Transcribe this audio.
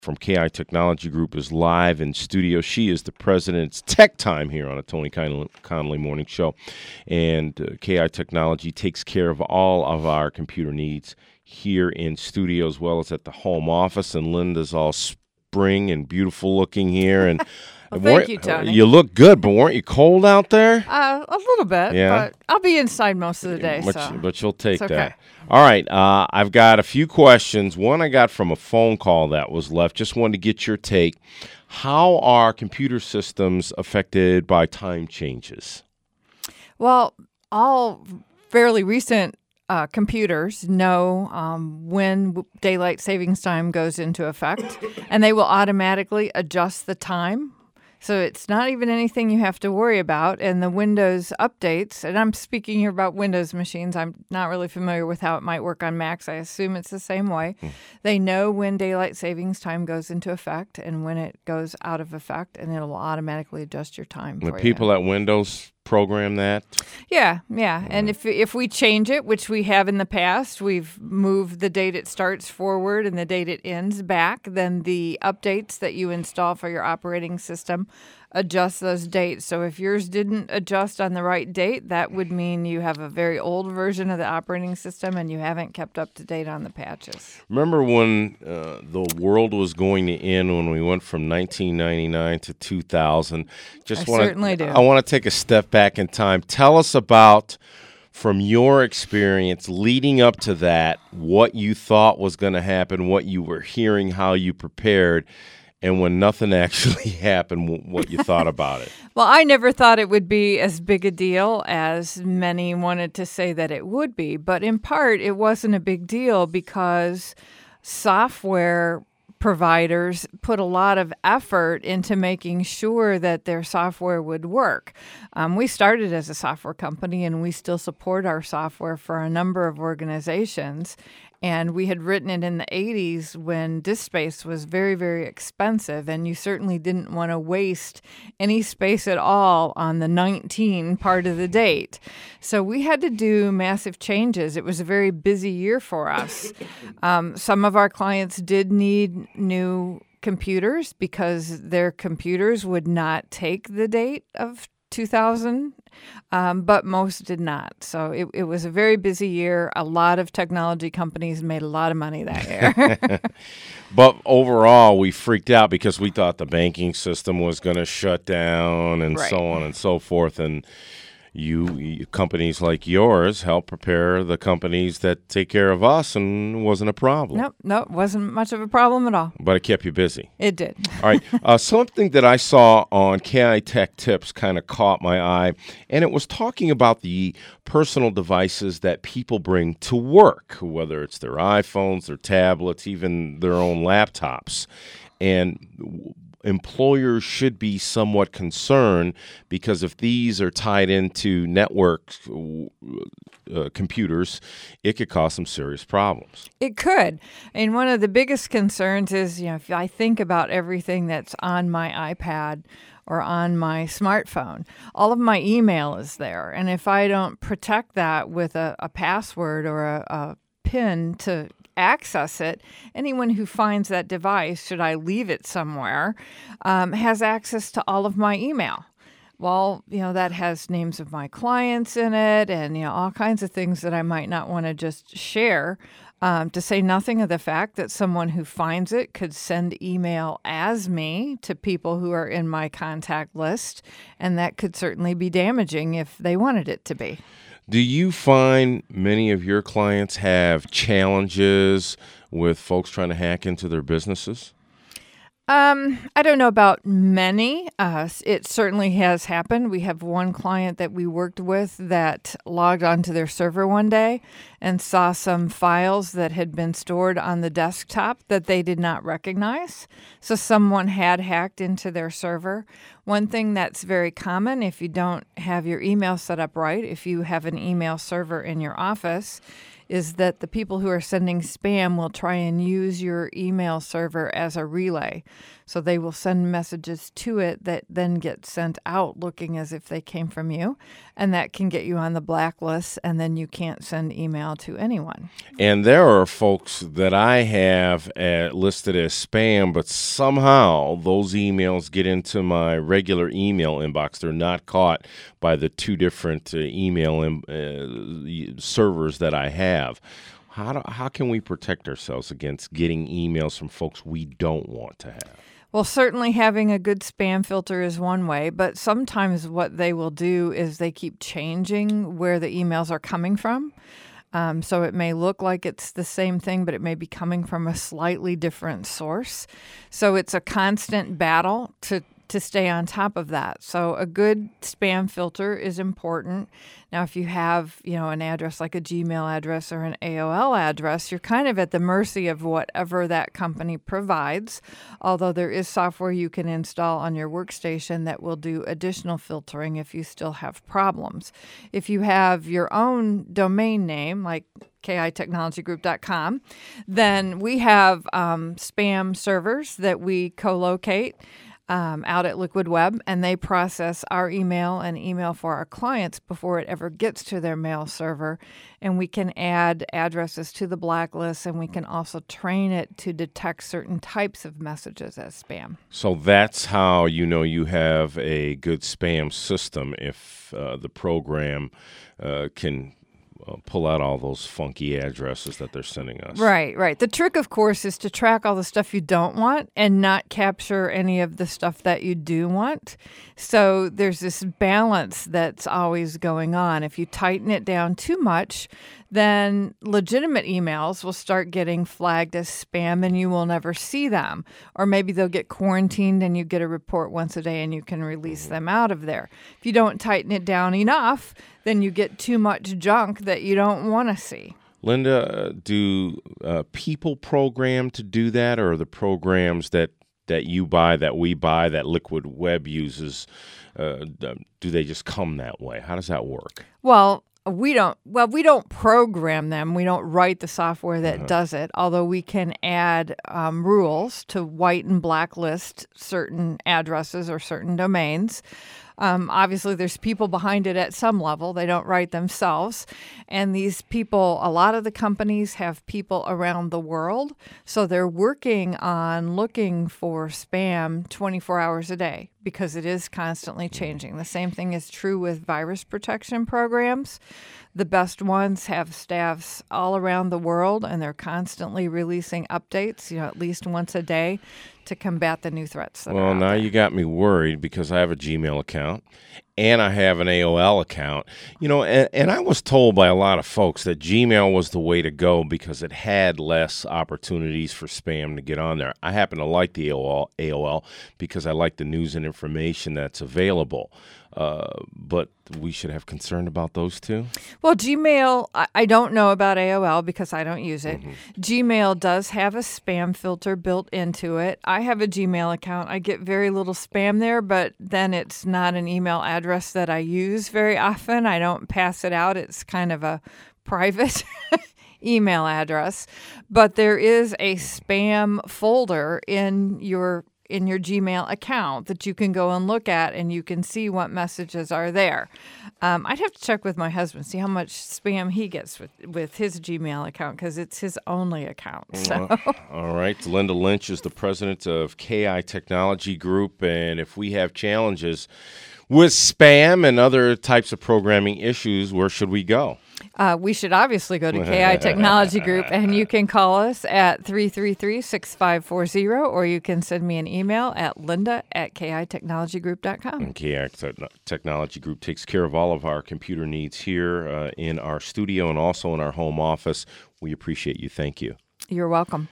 from KI Technology Group is live in studio. She is the president's Tech Time here on a Tony Connolly Morning Show. And KI Technology takes care of all of our computer needs here in studio as well as at the home office. And Linda's all spring and beautiful looking here. And well, thank you, Tony. You look good, but weren't you cold out there? A little bit, but I'll be inside most of the day. But you'll take okay. that. All right, I've got a few questions. One I got from a phone call that was left. Just wanted to get your take. How are computer systems affected by time changes? Well, all fairly recent computers know when daylight savings time goes into effect, and they will automatically adjust the time. So it's not even anything you have to worry about. And the Windows updates, and I'm speaking here about Windows machines. I'm not really familiar with how it might work on Macs. I assume it's the same way. They know when daylight savings time goes into effect and when it goes out of effect, and it'll automatically adjust your time for you. The people at Windows program that? Yeah. And if we change it, which we have in the past, we've moved the date it starts forward and the date it ends back, then the updates that you install for your operating system adjust those dates. So if yours didn't adjust on the right date, that would mean you have a very old version of the operating system and you haven't kept up to date on the patches. Remember when the world was going to end when we went from 1999 to 2000? Certainly do. I want to take a step back in time. Tell us about, from your experience leading up to that, what you thought was going to happen, what you were hearing, how you prepared, and when nothing actually happened, what you thought about it. Well, I never thought it would be as big a deal as many wanted to say that it would be. But in part, it wasn't a big deal because software providers put a lot of effort into making sure that their software would work. We started as a software company, and we still support our software for a number of organizations. And we had written it in the 80s when disk space was very, very expensive, and you certainly didn't want to waste any space at all on the 19 part of the date. So we had to do massive changes. It was a very busy year for us. Some of our clients did need new computers because their computers would not take the date of 2000, but most did not. So it was a very busy year. A lot of technology companies made a lot of money that year. But overall, we freaked out because we thought the banking system was going to shut down and so on and so forth. And you companies like yours help prepare the companies that take care of us, and it wasn't a problem. Nope, it wasn't much of a problem at all. But it kept you busy. It did. All right. Something that I saw on KI Tech Tips kind of caught my eye, and it was talking about the personal devices that people bring to work, whether it's their iPhones, their tablets, even their own laptops. And employers should be somewhat concerned because if these are tied into network computers, it could cause some serious problems. It could. And one of the biggest concerns is, if I think about everything that's on my iPad or on my smartphone, all of my email is there. And if I don't protect that with a password or a PIN to access it, anyone who finds that device, should I leave it somewhere, has access to all of my email. Well, that has names of my clients in it and, all kinds of things that I might not want to just share, to say nothing of the fact that someone who finds it could send email as me to people who are in my contact list, and that could certainly be damaging if they wanted it to be. Do you find many of your clients have challenges with folks trying to hack into their businesses? I don't know about many. It certainly has happened. We have one client that we worked with that logged onto their server one day and saw some files that had been stored on the desktop that they did not recognize. So someone had hacked into their server. One thing that's very common, if you don't have your email set up right, if you have an email server in your office, is that the people who are sending spam will try and use your email server as a relay. So they will send messages to it that then get sent out looking as if they came from you, and that can get you on the blacklist, and then you can't send email to anyone. And there are folks that I have listed as spam, but somehow those emails get into my regular email inbox. They're not caught by the two different email servers that I have. How can we protect ourselves against getting emails from folks we don't want to have? Well, certainly having a good spam filter is one way, but sometimes what they will do is they keep changing where the emails are coming from. So it may look like it's the same thing, but it may be coming from a slightly different source. So it's a constant battle to stay on top of that. So a good spam filter is important. Now, if you have, an address like a Gmail address or an AOL address, you're kind of at the mercy of whatever that company provides, although there is software you can install on your workstation that will do additional filtering if you still have problems. If you have your own domain name, like kitechnologygroup.com, then we have spam servers that we co-locate out at Liquid Web, and they process our email and email for our clients before it ever gets to their mail server. And we can add addresses to the blacklist, and we can also train it to detect certain types of messages as spam. So that's how you have a good spam system, if the program can pull out all those funky addresses that they're sending us. Right. The trick, of course, is to track all the stuff you don't want and not capture any of the stuff that you do want. So there's this balance that's always going on. If you tighten it down too much, then legitimate emails will start getting flagged as spam and you will never see them. Or maybe they'll get quarantined and you get a report once a day and you can release them out of there. If you don't tighten it down enough, then you get too much junk that you don't want to see. Linda, do people program to do that, or are the programs that you buy, that we buy, that Liquid Web uses, do they just come that way? How does that work? Well, we don't program them. We don't write the software that does it, although we can add rules to white and blacklist certain addresses or certain domains. Obviously, there's people behind it at some level. They don't write themselves. And these people, a lot of the companies have people around the world. So they're working on looking for spam 24 hours a day because it is constantly changing. The same thing is true with virus protection programs. The best ones have staffs all around the world, and they're constantly releasing updates, at least once a day to combat the new threats that are out now there. You got me worried because I have a Gmail account and I have an AOL account. And I was told by a lot of folks that Gmail was the way to go because it had less opportunities for spam to get on there. I happen to like the AOL because I like the news and information that's available. But we should have concern about those two? Well, Gmail, I don't know about AOL because I don't use it. Gmail does have a spam filter built into it. I have a Gmail account. I get very little spam there, but then it's not an email address that I use very often. I don't pass it out. It's kind of a private email address. But there is a spam folder in your Gmail account that you can go and look at, and you can see what messages are there. I'd have to check with my husband, see how much spam he gets with his Gmail account, because it's his only account. So. All right. Linda Lynch is the president of KI Technology Group, and if we have challenges with spam and other types of programming issues, where should we go? We should obviously go to KI Technology Group, and you can call us at 333-6540, or you can send me an email at linda@kitechnologygroup.com. And KI Technology Group takes care of all of our computer needs here in our studio and also in our home office. We appreciate you. Thank you. You're welcome.